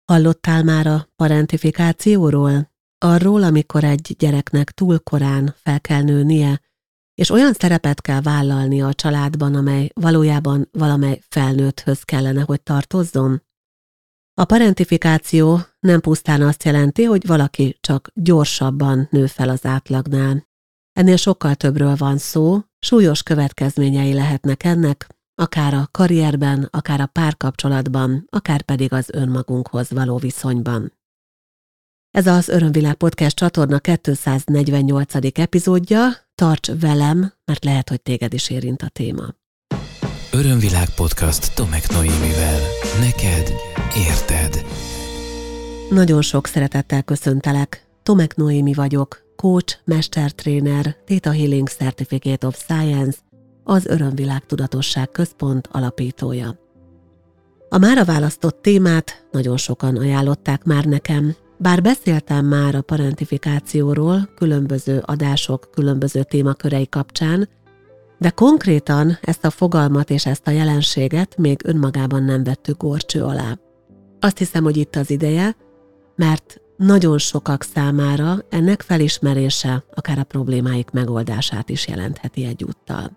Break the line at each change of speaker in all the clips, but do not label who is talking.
Hallottál már a parentifikációról? Arról, amikor egy gyereknek túl korán fel kell nőnie, és olyan szerepet kell vállalnia a családban, amely valójában valamely felnőtthöz kellene, hogy tartozzon? A parentifikáció nem pusztán azt jelenti, hogy valaki csak gyorsabban nő fel az átlagnál. Ennél sokkal többről van szó, súlyos következményei lehetnek ennek, akár a karrierben, akár a párkapcsolatban, akár pedig az önmagunkhoz való viszonyban. Ez az Örömvilág Podcast csatorna 248. epizódja, tarts velem, mert lehet, hogy téged is érint a téma.
Örömvilág Podcast Tomek Noémivel. Neked érted.
Nagyon sok szeretettel köszöntelek. Tomek Noémi vagyok, coach, mestertréner, Theta Healing Certificate of Science, az Örömvilág Tudatosság Központ alapítója. A mára választott témát nagyon sokan ajánlották már nekem, bár beszéltem már a parentifikációról különböző adások, különböző témakörei kapcsán, de konkrétan ezt a fogalmat és ezt a jelenséget még önmagában nem vettük górcső alá. Azt hiszem, hogy itt az ideje, mert nagyon sokak számára ennek felismerése akár a problémáik megoldását is jelentheti egyúttal.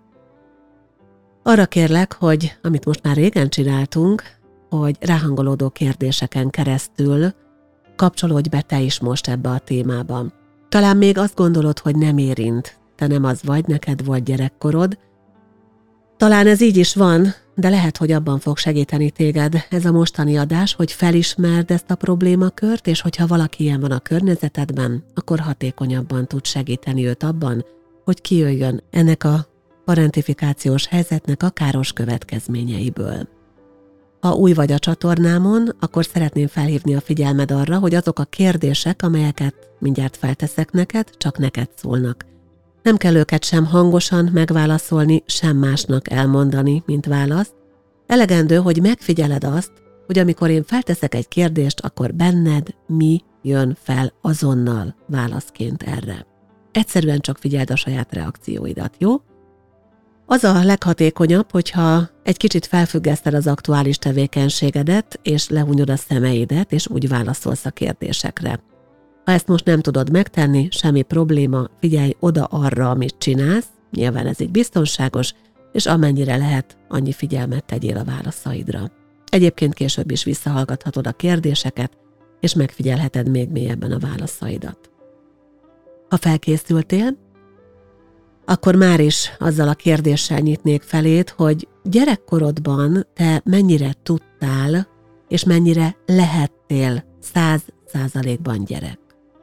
Arra kérlek, hogy amit most már régen csináltunk, hogy ráhangolódó kérdéseken keresztül kapcsolódj be te is most ebbe a témába. Talán még azt gondolod, hogy nem érint, te nem az vagy, neked volt gyerekkorod. Talán ez így is van, de lehet, hogy abban fog segíteni téged ez a mostani adás, hogy felismerd ezt a problémakört, és hogyha valaki ilyen van a környezetedben, akkor hatékonyabban tud segíteni őt abban, hogy kijöjjön ennek a parentifikációs helyzetnek a káros következményeiből. Ha új vagy a csatornámon, akkor szeretném felhívni a figyelmed arra, hogy azok a kérdések, amelyeket mindjárt felteszek neked, csak neked szólnak. Nem kell őket sem hangosan megválaszolni, sem másnak elmondani, mint választ. Elegendő, hogy megfigyeled azt, hogy amikor én felteszek egy kérdést, akkor benned mi jön fel azonnal válaszként erre. Egyszerűen csak figyeld a saját reakcióidat, jó? Az a leghatékonyabb, hogyha egy kicsit felfüggeszted az aktuális tevékenységedet, és lehúnyod a szemeidet, és úgy válaszolsz a kérdésekre. Ha ezt most nem tudod megtenni, semmi probléma, figyelj oda arra, amit csinálsz, nyilván ez így biztonságos, és amennyire lehet, annyi figyelmet tegyél a válaszaidra. Egyébként később is visszahallgathatod a kérdéseket, és megfigyelheted még mélyebben a válaszaidat. Ha felkészültél, akkor már is azzal a kérdéssel nyitnék feléd, hogy gyerekkorodban te mennyire tudtál, és mennyire lehettél 100%-ban gyerek.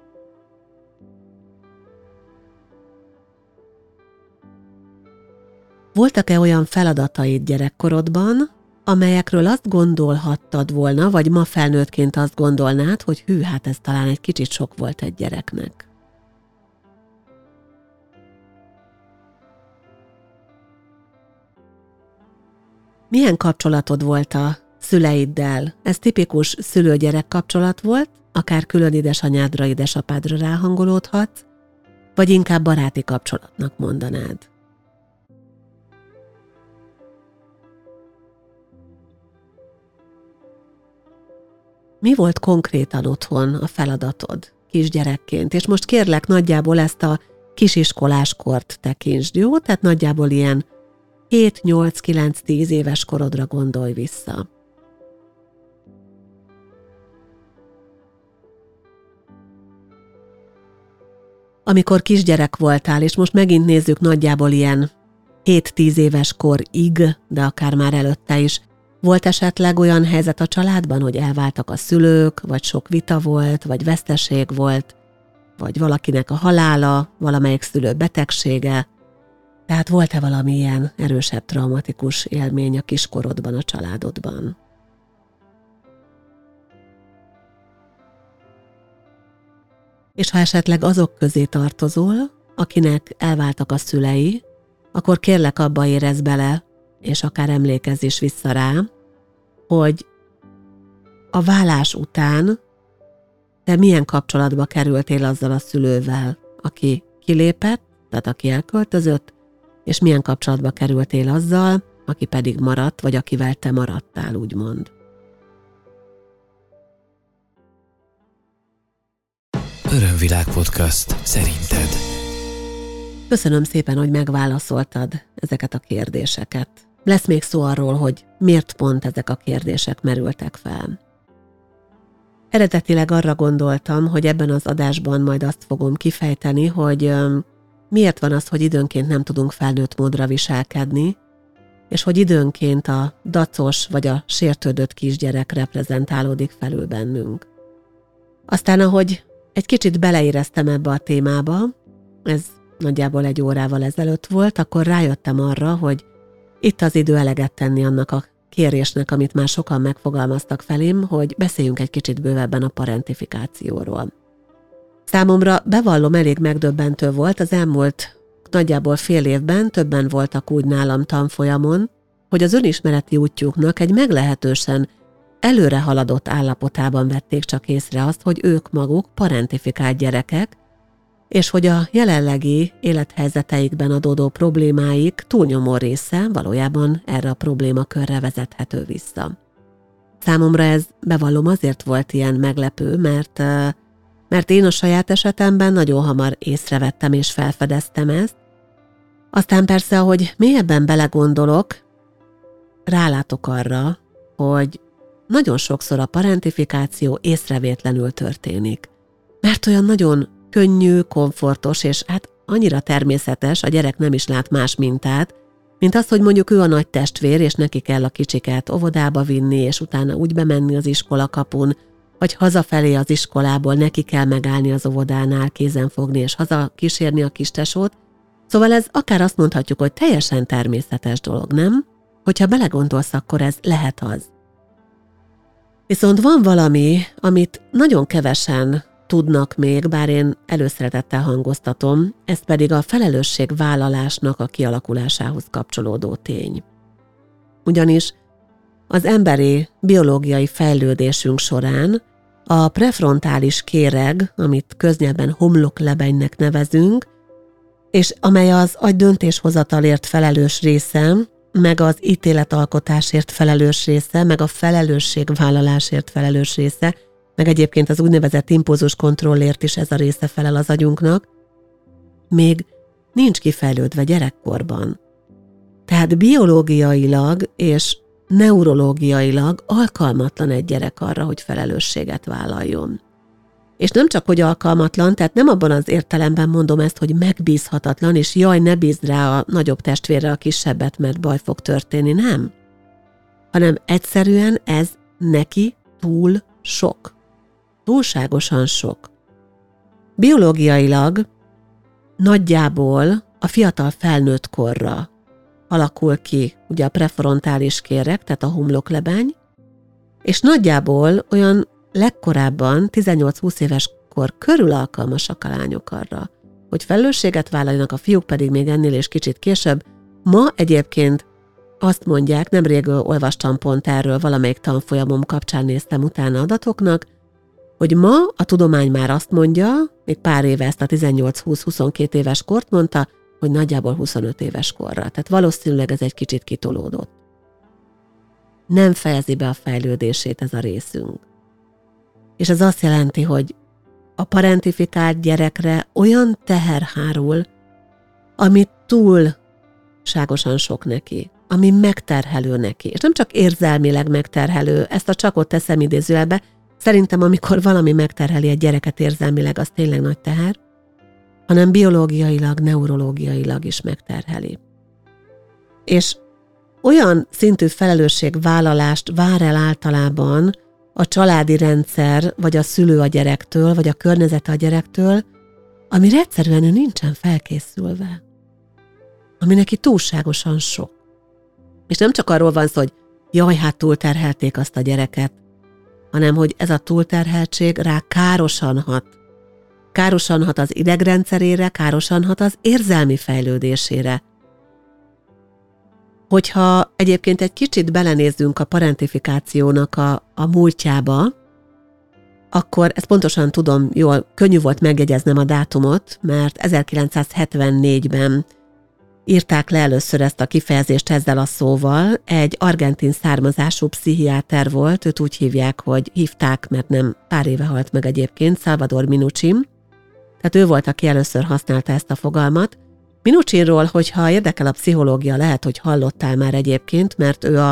Voltak-e olyan feladataid gyerekkorodban, amelyekről azt gondolhattad volna, vagy ma felnőttként azt gondolnád, hogy hű, hát ez talán egy kicsit sok volt egy gyereknek? Milyen kapcsolatod volt a szüleiddel? Ez tipikus szülő-gyerek kapcsolat volt, akár külön édesanyádra, édesapádra ráhangolódhatsz, vagy inkább baráti kapcsolatnak mondanád. Mi volt konkrétan otthon a feladatod kisgyerekként? És most kérlek, nagyjából ezt a kisiskoláskort tekintsd, jó? Tehát nagyjából ilyen 7-8-9-10 éves korodra gondolj vissza. Amikor kisgyerek voltál, és most megint nézzük nagyjából ilyen 7-10 éves korig, de akár már előtte is, volt esetleg olyan helyzet a családban, hogy elváltak a szülők, vagy sok vita volt, vagy veszteség volt, vagy valakinek a halála, valamelyik szülő betegsége? Tehát volt-e valami ilyen erősebb traumatikus élmény a kiskorodban, a családodban? És ha esetleg azok közé tartozol, akinek elváltak a szülei, akkor kérlek abba érezd bele, és akár emlékezz is vissza rá, hogy a válás után te milyen kapcsolatba kerültél azzal a szülővel, aki kilépett, tehát aki elköltözött, és milyen kapcsolatba kerültél azzal, aki pedig maradt, vagy akivel te maradtál, úgymond.
Örömvilág podcast szerinted.
Köszönöm szépen, hogy megválaszoltad ezeket a kérdéseket. Lesz még szó arról, hogy miért pont ezek a kérdések merültek fel. Eredetileg arra gondoltam, hogy ebben az adásban majd azt fogom kifejteni, hogy miért van az, hogy időnként nem tudunk felnőtt módra viselkedni, és hogy időnként a dacos vagy a sértődött kisgyerek reprezentálódik felül bennünk. Aztán, ahogy egy kicsit beleéreztem ebbe a témába, ez nagyjából 1 órával ezelőtt volt, akkor rájöttem arra, hogy itt az idő eleget tenni annak a kérésnek, amit már sokan megfogalmaztak felém, hogy beszéljünk egy kicsit bővebben a parentifikációról. Számomra, bevallom, elég megdöbbentő volt, az elmúlt nagyjából fél évben többen voltak úgy nálam tanfolyamon, hogy az önismereti útjuknak egy meglehetősen előre haladott állapotában vették csak észre azt, hogy ők maguk parentifikált gyerekek, és hogy a jelenlegi élethelyzeteikben adódó problémáik túlnyomó része valójában erre a problémakörre vezethető vissza. Számomra ez, bevallom, azért volt ilyen meglepő, mert én a saját esetemben nagyon hamar észrevettem és felfedeztem ezt. Aztán persze, ahogy mélyebben belegondolok, rálátok arra, hogy nagyon sokszor a parentifikáció észrevétlenül történik. Mert olyan nagyon könnyű, komfortos, és hát annyira természetes, a gyerek nem is lát más mintát, mint az, hogy mondjuk ő a nagy testvér, és neki kell a kicsiket óvodába vinni, és utána úgy bemenni az iskolakapun, vagy hazafelé az iskolából neki kell megállni az óvodánál, kézen fogni, és haza kísérni a kistesót. Szóval ez akár azt mondhatjuk, hogy teljesen természetes dolog, nem? Hogyha belegondolsz, akkor ez lehet az. Viszont van valami, amit nagyon kevesen tudnak még, bár én előszeretettel hangoztatom, ez pedig a felelősségvállalásnak a kialakulásához kapcsolódó tény. Ugyanis az emberi biológiai fejlődésünk során a prefrontális kéreg, amit köznyelven homloklebenynek nevezünk, és amely az agy döntéshozatalért felelős része, meg az ítéletalkotásért felelős része, meg a felelősségvállalásért felelős része, meg egyébként az úgynevezett impulzuskontrollért is ez a része felel az agyunknak, még nincs kifejlődve gyerekkorban. Tehát biológiailag és neurológiailag alkalmatlan egy gyerek arra, hogy felelősséget vállaljon. És nem csak, hogy alkalmatlan, tehát nem abban az értelemben mondom ezt, hogy megbízhatatlan, és jaj, ne bízd rá a nagyobb testvérre a kisebbet, mert baj fog történni, nem. Hanem egyszerűen ez neki túl sok. Túlságosan sok. Biológiailag nagyjából a fiatal felnőtt korra alakul ki ugye a prefrontális kéreg, tehát a homloklebeny, és nagyjából olyan legkorábban 18-20 éves kor körül alkalmasak a lányok arra, hogy felelősséget vállaljanak, a fiúk pedig még ennél és kicsit később. Ma egyébként azt mondják, nemrég olvastam pont erről, valamelyik tanfolyamom kapcsán néztem utána adatoknak, hogy ma a tudomány már azt mondja, még pár éve ezt a 18-20-22 éves kort mondta, hogy nagyjából 25 éves korra. Tehát valószínűleg ez egy kicsit kitolódott. Nem fejezi be a fejlődését ez a részünk. És ez azt jelenti, hogy a parentifikált gyerekre olyan teher hárul, ami túlságosan sok neki, ami megterhelő neki. És nem csak érzelmileg megterhelő, ezt a csakot teszem idézőjelbe, szerintem amikor valami megterheli egy gyereket érzelmileg, az tényleg nagy teher, hanem biológiailag, neurológiailag is megterheli. És olyan szintű felelősségvállalást vár el általában a családi rendszer, vagy a szülő a gyerektől, vagy a környezete a gyerektől, amire egyszerűen ő nincsen felkészülve. Ami neki túlságosan sok. És nem csak arról van szó, hogy jaj, hát túlterhelték azt a gyereket, hanem hogy ez a túlterheltség rá károsan hat. Károsan hat az idegrendszerére, károsan hat az érzelmi fejlődésére. Hogyha egyébként egy kicsit belenézzünk a parentifikációnak a múltjába, akkor ezt pontosan tudom, jól, könnyű volt megjegyeznem a dátumot, mert 1974-ben írták le először ezt a kifejezést ezzel a szóval. Egy argentin származású pszichiáter volt, őt úgy hívták, hogy hívták, mert nem pár éve halt meg egyébként, Salvador Minuchin, Tehát ő volt, aki először használta ezt a fogalmat. Minuchinról, hogyha érdekel a pszichológia, lehet, hogy hallottál már egyébként, mert ő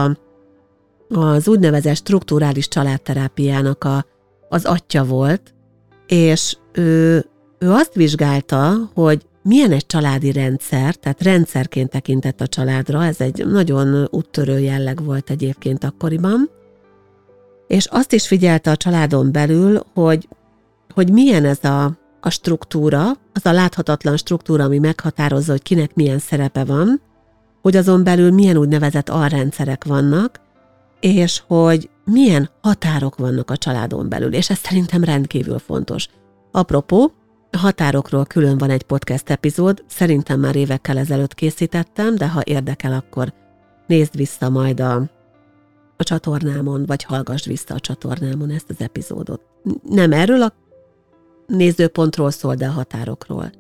az úgynevezett strukturális családterápiának az atya volt, és ő azt vizsgálta, hogy milyen egy családi rendszer, tehát rendszerként tekintett a családra, ez egy nagyon úttörő jelleg volt egyébként akkoriban, és azt is figyelte a családon belül, hogy milyen ez a struktúra, az a láthatatlan struktúra, ami meghatározza, hogy kinek milyen szerepe van, hogy azon belül milyen úgynevezett alrendszerek vannak, és hogy milyen határok vannak a családon belül, és ez szerintem rendkívül fontos. Apropó, a határokról külön van egy podcast epizód, szerintem már évekkel ezelőtt készítettem, de ha érdekel, akkor nézd vissza majd a csatornámon, vagy hallgass vissza a csatornámon ezt az epizódot. Nem erről a nézőpontról szól, de a határokról.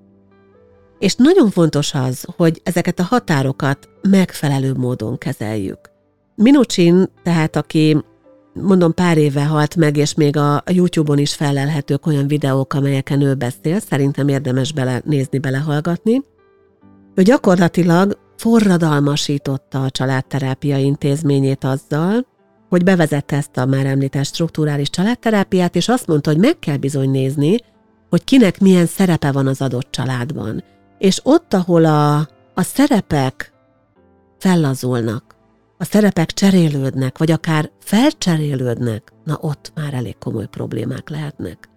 És nagyon fontos az, hogy ezeket a határokat megfelelő módon kezeljük. Minuchin, tehát aki mondom pár éve halt meg, és még a YouTube-on is fellelhetők olyan videók, amelyeken ő beszél, szerintem érdemes belenézni, belehallgatni. Ő gyakorlatilag forradalmasította a családterápia intézményét azzal, hogy bevezette ezt a már említett strukturális családterápiát, és azt mondta, hogy meg kell bizony nézni, hogy kinek milyen szerepe van az adott családban. És ott, ahol a szerepek fellazulnak, a szerepek cserélődnek, vagy akár felcserélődnek, na ott már elég komoly problémák lehetnek.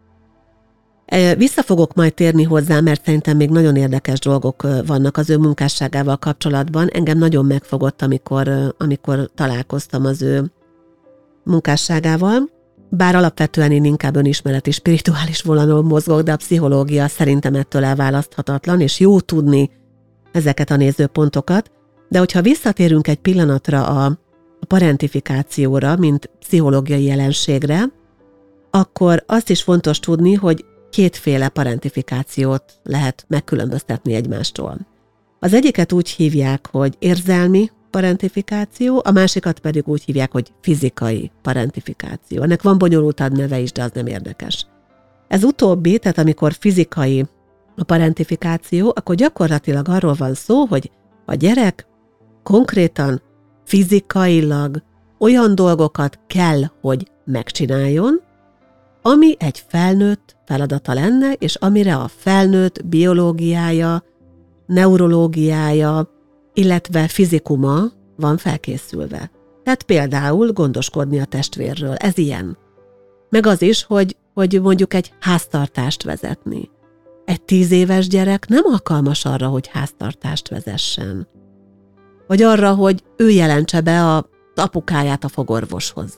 Vissza fogok majd térni hozzá, mert szerintem még nagyon érdekes dolgok vannak az ő munkásságával kapcsolatban. Engem nagyon megfogott, amikor találkoztam az ő munkásságával, bár alapvetően én inkább önismereti spirituális vonalon mozgok, de a pszichológia szerintem ettől elválaszthatatlan, és jó tudni ezeket a nézőpontokat. De hogyha visszatérünk egy pillanatra a parentifikációra, mint pszichológiai jelenségre, akkor azt is fontos tudni, hogy kétféle parentifikációt lehet megkülönböztetni egymástól. Az egyiket úgy hívják, hogy érzelmi parentifikáció, a másikat pedig úgy hívják, hogy fizikai parentifikáció. Ennek van bonyolultabb neve is, de az nem érdekes. Ez utóbbi, tehát amikor fizikai a parentifikáció, akkor gyakorlatilag arról van szó, hogy a gyerek konkrétan fizikailag olyan dolgokat kell, hogy megcsináljon, ami egy felnőtt feladata lenne, és amire a felnőtt biológiája, neurológiája, illetve fizikuma van felkészülve. Tehát például gondoskodni a testvérről, ez ilyen. Meg az is, hogy mondjuk egy háztartást vezetni. Egy 10 éves gyerek nem alkalmas arra, hogy háztartást vezessen. Vagy arra, hogy ő jelentse be az apukáját a fogorvoshoz.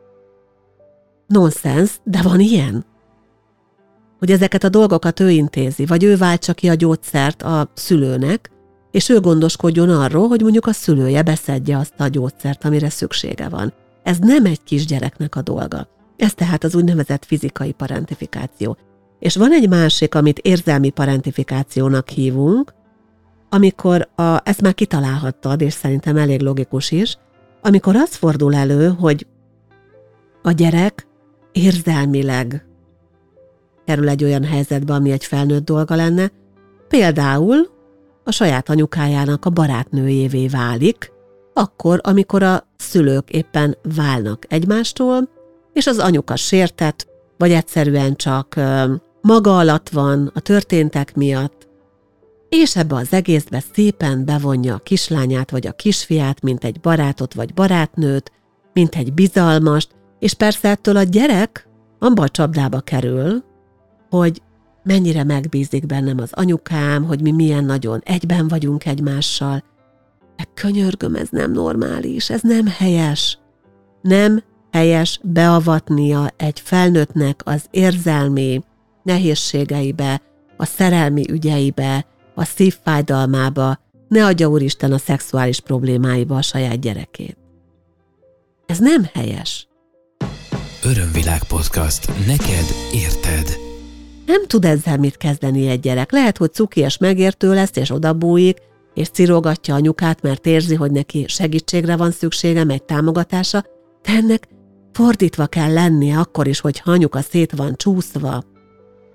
Nonsens, de van ilyen. Hogy ezeket a dolgokat ő intézi, vagy ő váltsa ki a gyógyszert a szülőnek, és ő gondoskodjon arról, hogy mondjuk a szülője beszedje azt a gyógyszert, amire szüksége van. Ez nem egy kisgyereknek a dolga. Ez tehát az úgynevezett fizikai parentifikáció. És van egy másik, amit érzelmi parentifikációnak hívunk, amikor ezt már kitalálhattad, és szerintem elég logikus is, amikor az fordul elő, hogy a gyerek érzelmileg kerül egy olyan helyzetbe, ami egy felnőtt dolga lenne, például a saját anyukájának a barátnőjévé válik, akkor, amikor a szülők éppen válnak egymástól, és az anyuka sértett, vagy egyszerűen csak maga alatt van a történtek miatt, és ebbe az egészbe szépen bevonja a kislányát vagy a kisfiát, mint egy barátot vagy barátnőt, mint egy bizalmast, és persze ettől a gyerek abba a csapdába kerül, hogy mennyire megbízik bennem az anyukám, hogy mi milyen nagyon egyben vagyunk egymással. De könyörgöm, ez nem normális, ez nem helyes. Nem helyes beavatnia egy felnőttnek az érzelmi nehézségeibe, a szerelmi ügyeibe, a szívfájdalmába, ne adja Úristen a szexuális problémáiba a saját gyerekét. Ez nem helyes.
Örömvilág podcast. Neked érted.
Nem tud ezzel mit kezdeni egy gyerek. Lehet, hogy cuki és megértő lesz, és odabújik, és cirogatja anyukát, mert érzi, hogy neki segítségre van szüksége, meg támogatása, de ennek fordítva kell lennie akkor is, hogy anyuka szét van csúszva.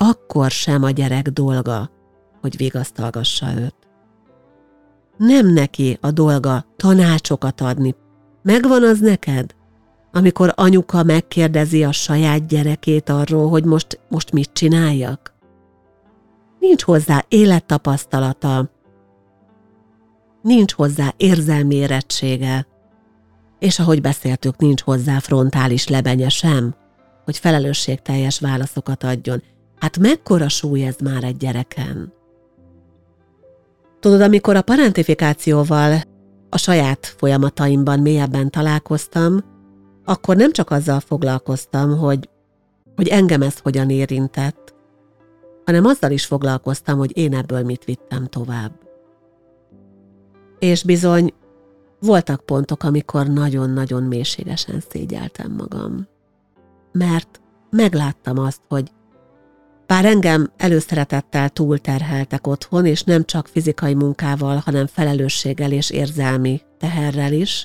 akkor sem a gyerek dolga, hogy vigasztalgassa őt. Nem neki a dolga tanácsokat adni. Megvan az neked, amikor anyuka megkérdezi a saját gyerekét arról, hogy most mit csináljak? Nincs hozzá élettapasztalata, nincs hozzá érzelmi érettsége, és ahogy beszéltük, nincs hozzá frontális lebenye sem, hogy felelősségteljes válaszokat adjon. Hát mekkora súly ez már egy gyereken? Tudod, amikor a parentifikációval a saját folyamataimban mélyebben találkoztam, akkor nem csak azzal foglalkoztam, hogy engem ez hogyan érintett, hanem azzal is foglalkoztam, hogy én ebből mit vittem tovább. És bizony, voltak pontok, amikor nagyon-nagyon mélységesen szégyeltem magam. Mert megláttam azt, hogy bár engem előszeretettel túlterheltek otthon, és nem csak fizikai munkával, hanem felelősséggel és érzelmi teherrel is,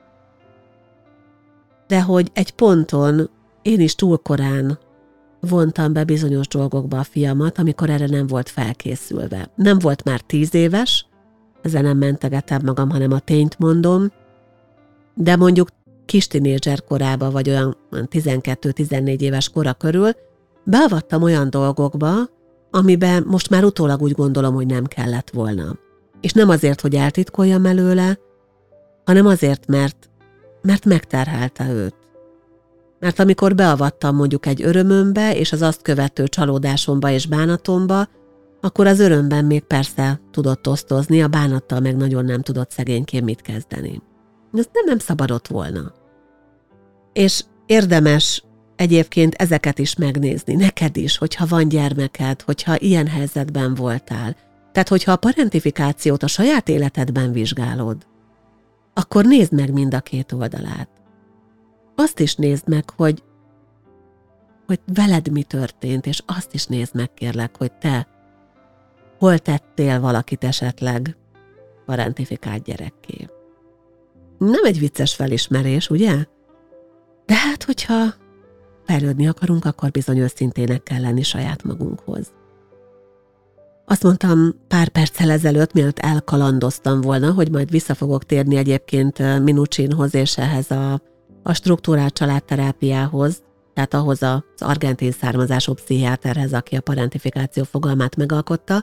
de hogy egy ponton én is túl korán vontam be bizonyos dolgokba a fiamat, amikor erre nem volt felkészülve. Nem volt már 10 éves, ezzel nem mentegetem magam, hanem a tényt mondom, de mondjuk kis tinédzser korában, vagy olyan 12-14 éves kora körül beavattam olyan dolgokba, amiben most már utólag úgy gondolom, hogy nem kellett volna. És nem azért, hogy eltitkoljam előle, hanem azért, mert megterhelte őt. Mert amikor beavattam mondjuk egy örömömbe, és az azt követő csalódásomba és bánatomba, akkor az örömben még persze tudott osztozni, a bánattal meg nagyon nem tudott szegényként mit kezdeni. Ez nem szabadott volna. És érdemes egyébként ezeket is megnézni, neked is, hogyha van gyermeked, hogyha ilyen helyzetben voltál. Tehát, hogyha a parentifikációt a saját életedben vizsgálod, akkor nézd meg mind a két oldalát. Azt is nézd meg, hogy veled mi történt, és azt is nézd meg, kérlek, hogy te hol tettél valakit esetleg parentifikált gyerekké. Nem egy vicces felismerés, ugye? De hát, hogyha fejlődni akarunk, akkor bizony őszintének kell lenni saját magunkhoz. Azt mondtam pár perccel ezelőtt, mielőtt elkalandoztam volna, hogy majd vissza fogok térni egyébként Minuchinhoz és ehhez a struktúrált családterápiához, tehát ahhoz az argentin származású pszichiáterhez, aki a parentifikáció fogalmát megalkotta.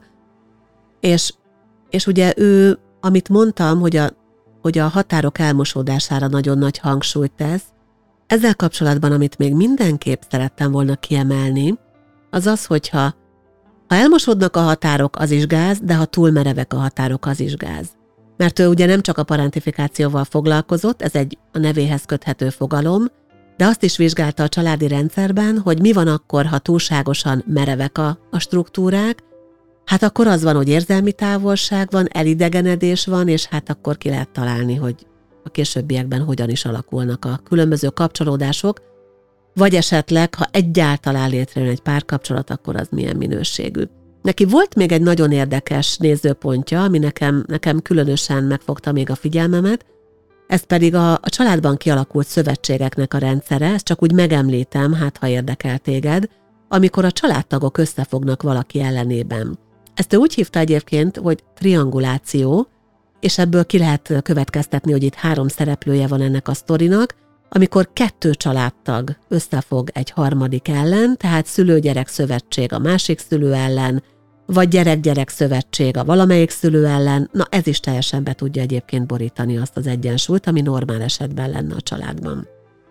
És ugye ő, amit mondtam, hogy a határok elmosódására nagyon nagy hangsúlyt tesz, ezzel kapcsolatban, amit még mindenképp szerettem volna kiemelni, az az, hogyha elmosódnak a határok, az is gáz, de ha túl merevek a határok, az is gáz. Mert ő ugye nem csak a parentifikációval foglalkozott, ez egy a nevéhez köthető fogalom, de azt is vizsgálta a családi rendszerben, hogy mi van akkor, ha túlságosan merevek a struktúrák, hát akkor az van, hogy érzelmi távolság van, elidegenedés van, és hát akkor ki lehet találni, hogy a későbbiekben hogyan is alakulnak a különböző kapcsolódások, vagy esetleg, ha egyáltalán létrejön egy párkapcsolat, akkor az milyen minőségű. Neki volt még egy nagyon érdekes nézőpontja, ami nekem különösen megfogta még a figyelmemet, ez pedig a családban kialakult szövetségeknek a rendszere, ezt csak úgy megemlítem, hát ha érdekel téged, amikor a családtagok összefognak valaki ellenében. Ezt ő úgy hívta egyébként, hogy trianguláció, és ebből ki lehet következtetni, hogy itt 3 szereplője van ennek a sztorinak, amikor 2 családtag összefog egy harmadik ellen, tehát szülő-gyerek szövetség a másik szülő ellen, vagy gyerek-gyerek szövetség a valamelyik szülő ellen, na ez is teljesen be tudja egyébként borítani azt az egyensúlyt, ami normál esetben lenne a családban.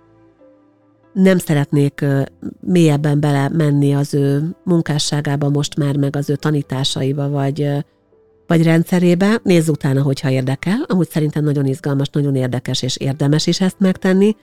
Nem szeretnék mélyebben belemenni az ő munkásságába most már, meg az ő tanításaiba, vagy rendszerébe, nézz utána, hogyha érdekel. Amúgy szerintem nagyon izgalmas, nagyon érdekes, és érdemes is ezt megtenni.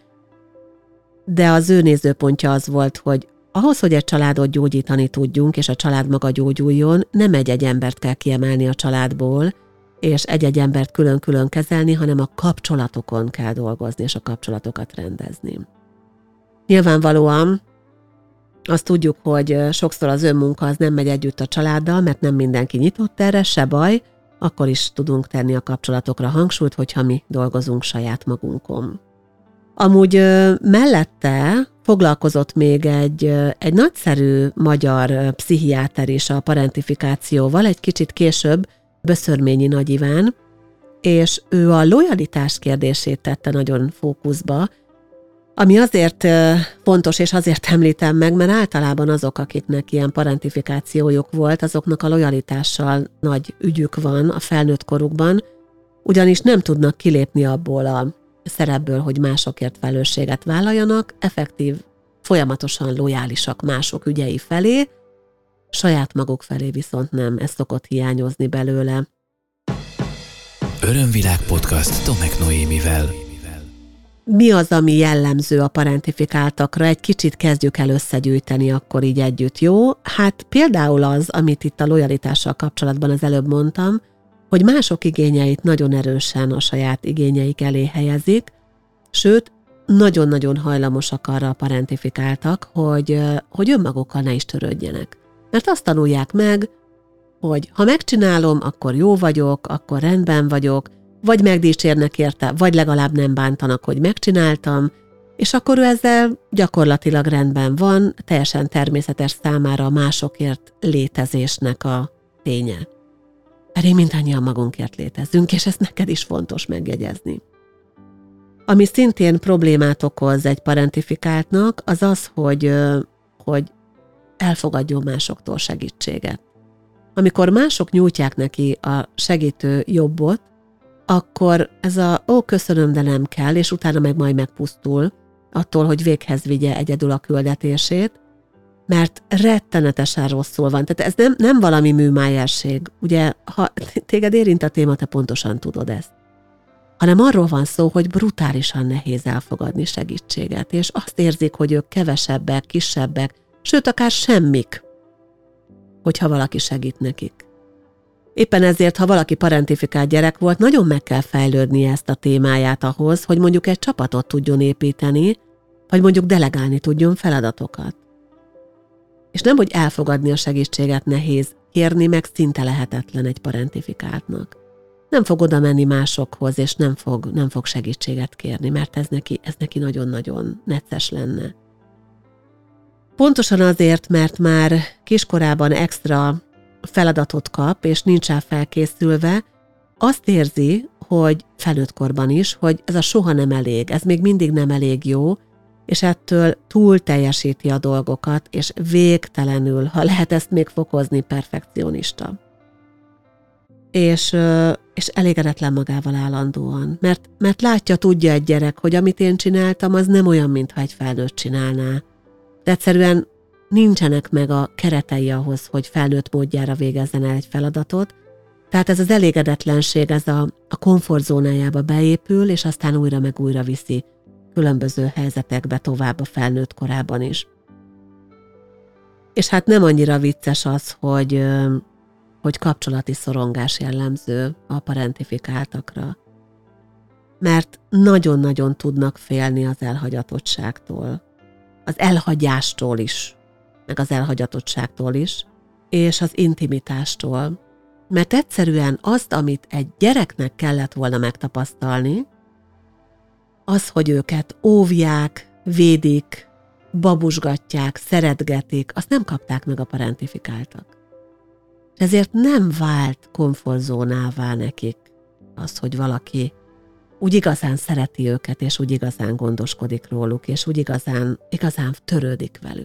De az ő nézőpontja az volt, hogy ahhoz, hogy egy családot gyógyítani tudjunk, és a család maga gyógyuljon, nem egy embert kell kiemelni a családból, és egy embert külön-külön kezelni, hanem a kapcsolatokon kell dolgozni, és a kapcsolatokat rendezni. Nyilvánvalóan azt tudjuk, hogy sokszor az önmunka az nem megy együtt a családdal, mert nem mindenki nyitott erre, se baj, akkor is tudunk tenni a kapcsolatokra hangsúlyt, hogyha mi dolgozunk saját magunkon. Amúgy mellette foglalkozott még egy nagyszerű magyar pszichiáter is a parentifikációval, egy kicsit később, Böszörményi Nagy Iván, és ő a lojalitás kérdését tette nagyon fókuszba, ami azért fontos, és azért említem meg, mert általában azok, akiknek ilyen parentifikációjuk volt, azoknak a lojalitással nagy ügyük van a felnőtt korukban, ugyanis nem tudnak kilépni abból a szerepből, hogy másokért felelősséget vállaljanak, effektív, folyamatosan lojálisak mások ügyei felé, saját maguk felé viszont nem, ez szokott hiányozni belőle.
Örömvilág podcast Tomek Noémivel.
Mi az, ami jellemző a parentifikáltakra? Egy kicsit kezdjük el összegyűjteni akkor így együtt, jó? Hát például az, amit itt a lojalitással kapcsolatban az előbb mondtam, hogy mások igényeit nagyon erősen a saját igényeik elé helyezik, sőt, nagyon-nagyon hajlamosak arra a parentifikáltak, hogy önmagukkal ne is törődjenek. Mert azt tanulják meg, hogy ha megcsinálom, akkor jó vagyok, akkor rendben vagyok, vagy megdicsérnek érte, vagy legalább nem bántanak, hogy megcsináltam, és akkor ő ezzel gyakorlatilag rendben van, teljesen természetes számára a másokért létezésnek a ténye. Pedig mindannyian magunkért létezünk, és ezt neked is fontos megjegyezni. Ami szintén problémát okoz egy parentifikáltnak, az az, hogy elfogadjon másoktól segítséget. Amikor mások nyújtják neki a segítő jobbot, akkor ez köszönöm, de nem kell, és utána meg majd megpusztul attól, hogy véghez vigye egyedül a küldetését, mert rettenetesen rosszul van. Tehát ez nem valami műmájerség. Ugye, ha téged érint a téma, te pontosan tudod ezt. Hanem arról van szó, hogy brutálisan nehéz elfogadni segítséget, és azt érzik, hogy ők kevesebbek, kisebbek, sőt, akár semmik, hogyha valaki segít nekik. Éppen ezért, ha valaki parentifikált gyerek volt, nagyon meg kell fejlődnie ezt a témáját ahhoz, hogy mondjuk egy csapatot tudjon építeni, vagy mondjuk delegálni tudjon feladatokat. És nem, hogy elfogadni a segítséget nehéz, kérni meg szinte lehetetlen egy parentifikáltnak. Nem fog oda menni másokhoz, és nem fog segítséget kérni, mert ez neki nagyon-nagyon necces lenne. Pontosan azért, mert már kiskorában extra feladatot kap, és nincs rá felkészülve, azt érzi, hogy felnőtt korban is, hogy ez a soha nem elég, ez még mindig nem elég jó, és ettől túl teljesíti a dolgokat, és végtelenül, ha lehet ezt még fokozni, perfekcionista. És elégedetlen magával állandóan, mert látja, tudja egy gyerek, hogy amit én csináltam, az nem olyan, mintha egy felnőtt csinálná. De egyszerűen nincsenek meg a keretei ahhoz, hogy felnőtt módjára végezzen el egy feladatot, tehát ez az elégedetlenség, ez a komfortzónájába beépül, és aztán újra meg újra viszi különböző helyzetekbe tovább a felnőtt korában is. És hát nem annyira vicces az, hogy kapcsolati szorongás jellemző a parentifikáltakra, mert nagyon-nagyon tudnak félni az elhagyatottságtól, az elhagyástól is, meg az elhagyatottságtól is, és az intimitástól, mert egyszerűen azt, amit egy gyereknek kellett volna megtapasztalni, az, hogy őket óvják, védik, babusgatják, szeretgetik, azt nem kapták meg a parentifikáltak. Ezért nem vált komfortzónává nekik az, hogy valaki úgy igazán szereti őket, és úgy igazán gondoskodik róluk, és úgy igazán törődik velük.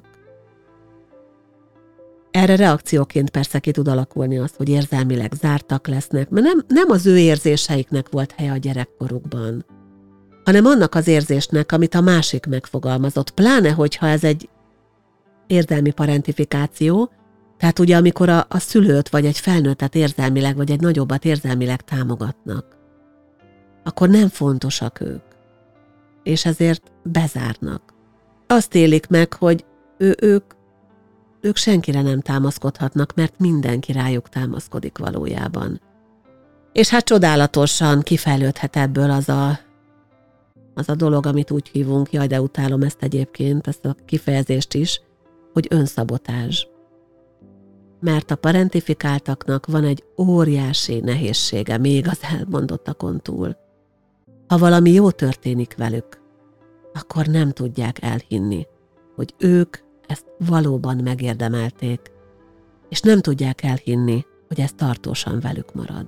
Erre reakcióként persze ki tud alakulni az, hogy érzelmileg zártak lesznek, mert nem az ő érzéseiknek volt helye a gyerekkorukban, hanem annak az érzésnek, amit a másik megfogalmazott, pláne, hogyha ez egy érzelmi parentifikáció, tehát ugye amikor a szülőt vagy egy felnőttet érzelmileg, vagy egy nagyobbat érzelmileg támogatnak, akkor nem fontosak ők, és ezért bezárnak. Azt élik meg, hogy ők senkire nem támaszkodhatnak, mert mindenki rájuk támaszkodik valójában. És hát csodálatosan kifejlődhet ebből az a dolog, amit úgy hívunk, jaj, de utálom ezt egyébként, ezt a kifejezést is, hogy önszabotázs. Mert a parentifikáltaknak van egy óriási nehézsége még az elmondottakon túl. Ha valami jó történik velük, akkor nem tudják elhinni, hogy ők ezt valóban megérdemelték, és nem tudják elhinni, hogy ez tartósan velük marad.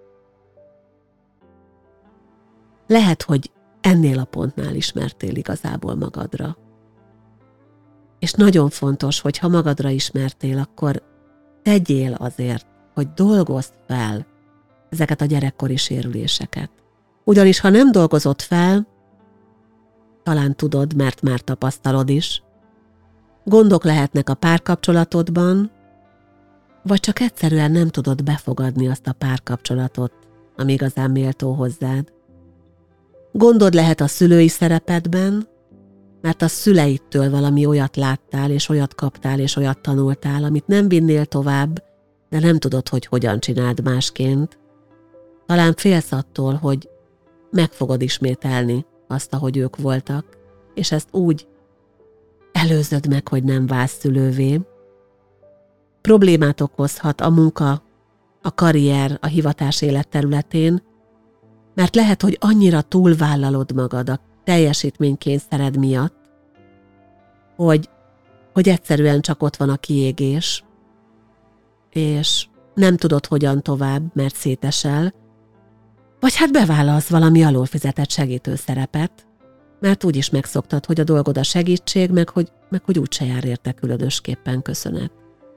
Lehet, hogy ennél a pontnál ismertél igazából magadra. És nagyon fontos, hogy ha magadra ismertél, akkor tegyél azért, hogy dolgozd fel ezeket a gyerekkori sérüléseket. Ugyanis ha nem dolgozod fel, talán tudod, mert már tapasztalod is, gondok lehetnek a párkapcsolatodban, vagy csak egyszerűen nem tudod befogadni azt a párkapcsolatot, ami igazán méltó hozzád. Gondod lehet a szülői szerepedben, mert a szüleidtől valami olyat láttál, és olyat kaptál, és olyat tanultál, amit nem vinnél tovább, de nem tudod, hogy hogyan csináld másként. Talán félsz attól, hogy meg fogod ismételni azt, ahogy ők voltak, és ezt úgy előzöd meg, hogy nem válsz szülővé. Problémát okozhat a munka, a karrier, a hivatás életterületén, mert lehet, hogy annyira túlvállalod magad a teljesítménykényszered miatt, hogy egyszerűen csak ott van a kiégés, és nem tudod, hogyan tovább, mert szétesel, vagy hát bevállalsz valami alulfizetett segítő szerepet, mert úgyis megszoktad, hogy a dolgod a segítség, meg hogy úgyse jár érte különösképpen köszönet.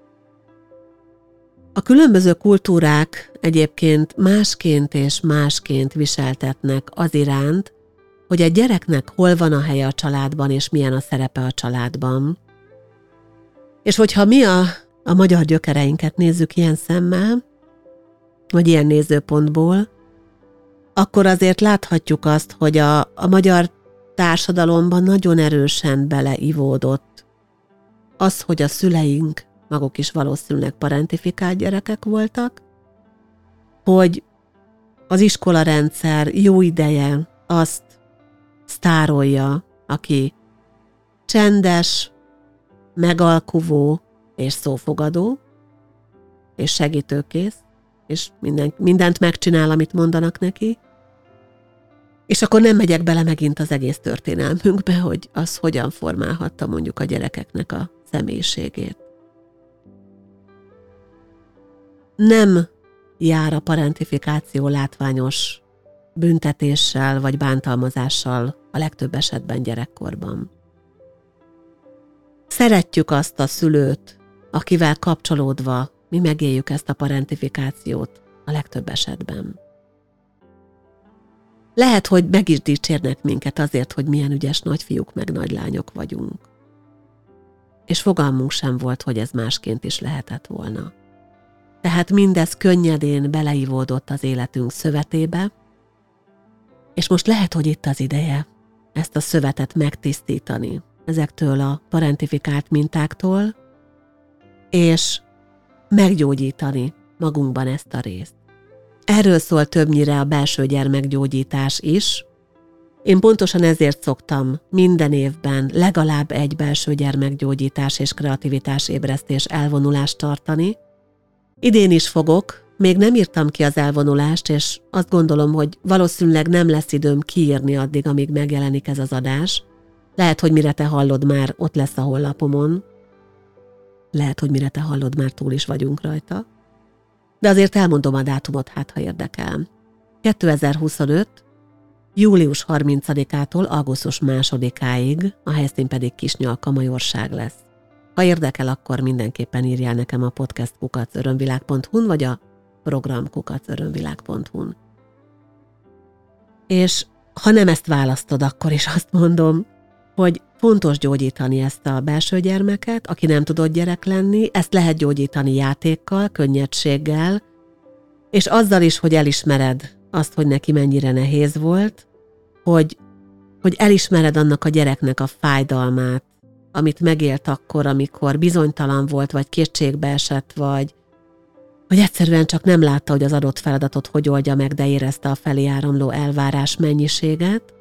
A különböző kultúrák egyébként másként és másként viseltetnek az iránt, hogy egy gyereknek hol van a helye a családban, és milyen a szerepe a családban. És hogyha mi a magyar gyökereinket nézzük ilyen szemmel, vagy ilyen nézőpontból, akkor azért láthatjuk azt, hogy a magyar társadalomban nagyon erősen beleivódott az, hogy a szüleink maguk is valószínűleg parentifikált gyerekek voltak, hogy az iskolarendszer jó ideje azt sztárolja, aki csendes, megalkuvó és szófogadó, és segítőkész, és mindent megcsinál, amit mondanak neki. És akkor nem megyek bele megint az egész történelmünkbe, hogy az hogyan formálhatta mondjuk a gyerekeknek a személyiségét. Nem jár a parentifikáció látványos büntetéssel vagy bántalmazással a legtöbb esetben gyerekkorban. Szeretjük azt a szülőt, akivel kapcsolódva mi megéljük ezt a parentifikációt a legtöbb esetben. Lehet, hogy meg is dicsérnek minket azért, hogy milyen ügyes nagyfiúk meg nagylányok vagyunk. És fogalmunk sem volt, hogy ez másként is lehetett volna. Tehát mindez könnyedén beleivódott az életünk szövetébe, és most lehet, hogy itt az ideje ezt a szövetet megtisztítani ezektől a parentifikált mintáktól, és meggyógyítani magunkban ezt a részt. Erről szól többnyire a belső gyermekgyógyítás is. Én pontosan ezért szoktam minden évben legalább egy belső gyermekgyógyítás és kreativitás ébresztés elvonulást tartani. Idén is fogok, még nem írtam ki az elvonulást, és azt gondolom, hogy valószínűleg nem lesz időm kiírni addig, amíg megjelenik ez az adás. Lehet, hogy mire te hallod már, ott lesz a honlapomon. Lehet, hogy mire te hallod, már túl is vagyunk rajta. De azért elmondom a dátumot, hát ha érdekel. 2025. július 30-ától augusztus 2-áig, a helyszín pedig Kisnyalka-Majorság lesz. Ha érdekel, akkor mindenképpen írjál nekem a podcast@örömvilág.hu-n, vagy a program@örömvilág.hu-n. És ha nem ezt választod, akkor is azt mondom, hogy fontos gyógyítani ezt a belső gyermeket, aki nem tudott gyerek lenni, ezt lehet gyógyítani játékkal, könnyedséggel, és azzal is, hogy elismered azt, hogy neki mennyire nehéz volt, hogy elismered annak a gyereknek a fájdalmát, amit megélt akkor, amikor bizonytalan volt, vagy kétségbe esett, vagy egyszerűen csak nem látta, hogy az adott feladatot hogy oldja meg, de érezte a felé áramló elvárás mennyiséget.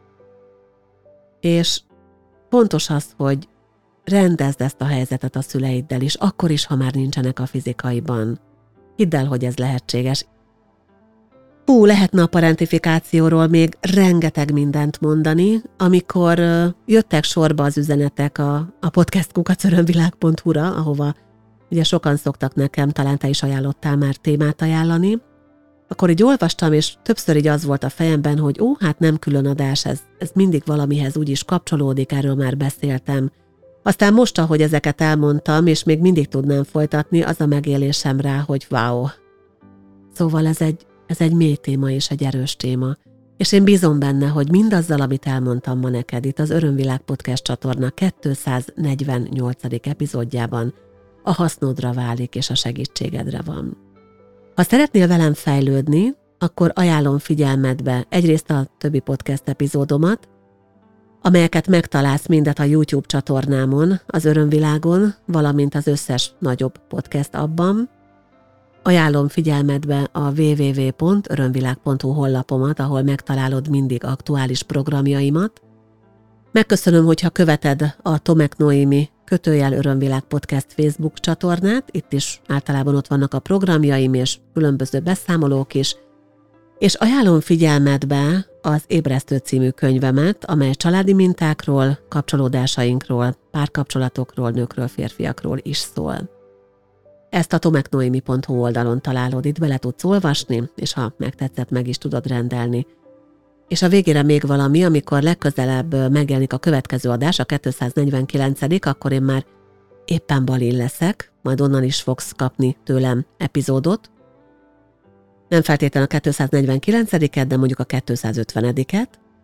És fontos az, hogy rendezd ezt a helyzetet a szüleiddel is, akkor is, ha már nincsenek a fizikaiban. Hidd el, hogy ez lehetséges. Lehetne a parentifikációról még rengeteg mindent mondani, amikor jöttek sorba az üzenetek a podcast@örömvilág.hu-ra, ahova ugye sokan szoktak nekem, talán te is ajánlottál már témát ajánlani, akkor így olvastam, és többször így az volt a fejemben, hogy hát nem külön adás, ez mindig valamihez úgyis kapcsolódik, erről már beszéltem. Aztán most, ahogy ezeket elmondtam, és még mindig tudnám folytatni, az a megélésem rá, hogy wow. Szóval ez egy mély téma és egy erős téma. És én bízom benne, hogy mindazzal, amit elmondtam ma neked itt az Örömvilág Podcast csatorna 248. epizódjában a hasznodra válik és a segítségedre van. Ha szeretnél velem fejlődni, akkor ajánlom figyelmedbe egyrészt a többi podcast epizódomat, amelyeket megtalálsz mindet a YouTube csatornámon, az Örömvilágon, valamint az összes nagyobb podcast appban. Ajánlom figyelmedbe a www.örömvilág.hu honlapomat, ahol megtalálod mindig aktuális programjaimat. Megköszönöm, hogyha követed a Tomek Noémi _Örömvilág Podcast Facebook csatornát, itt is általában ott vannak a programjaim és különböző beszámolók is, és ajánlom figyelmedbe az Ébresztő című könyvemet, amely családi mintákról, kapcsolódásainkról, párkapcsolatokról, nőkről, férfiakról is szól. Ezt a tomeknoemi.hu oldalon találod, itt bele tudsz olvasni, és ha megtetszett, meg is tudod rendelni. És a végére még valami, amikor legközelebb megjelenik a következő adás, a 249., akkor én már éppen Balin leszek, majd onnan is fogsz kapni tőlem epizódot. Nem feltétlenül a 249-et, de mondjuk a 250-et.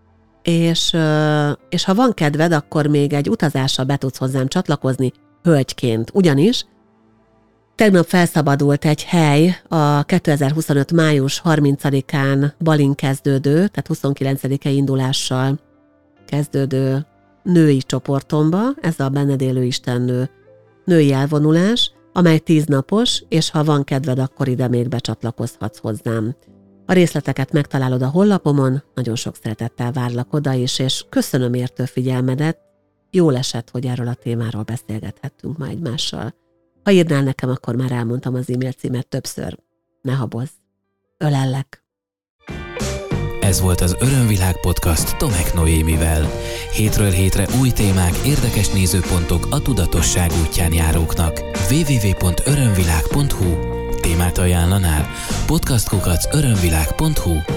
És ha van kedved, akkor még egy utazással be tudsz hozzám csatlakozni hölgyként. Ugyanis tegnap felszabadult egy hely a 2025. május 30-án Balin kezdődő, tehát 29-e indulással kezdődő női csoportomba, ez a Benned élő istennő női elvonulás, amely 10 napos, és ha van kedved, akkor ide még becsatlakozhatsz hozzám. A részleteket megtalálod a honlapomon, nagyon sok szeretettel várlak oda is, és köszönöm értő figyelmedet, jól esett, hogy erről a témáról beszélgethettünk ma egymással. Ha írnál nekem, akkor már elmondtam az e-mail címet többször. Ne habozz. Ölellek.
Ez volt az Örömvilág Podcast Tomek Noémivel. Hétről hétre új témák, érdekes nézőpontok a tudatosság útján járóknak. www.örömvilág.hu. Témát ajánlanál? podcast@örömvilág.hu.